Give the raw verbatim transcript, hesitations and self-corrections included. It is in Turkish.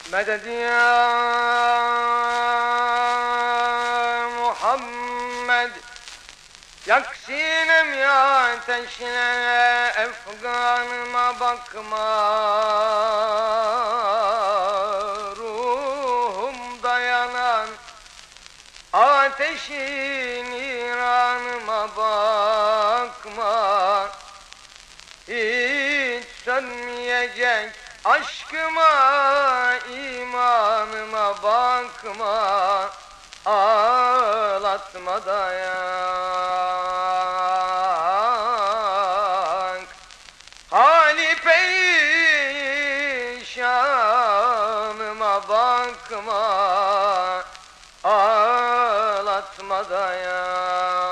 Medet ya Muhammed, yak sinem ya ateşine, efganıma bakma, ruhumda yanan ateşin iranıma bakma. Hiç sönmeyecek aşkıma, imanıma bakma, ağlatma dayak. Hali perişanıma bakma, ağlatma dayak.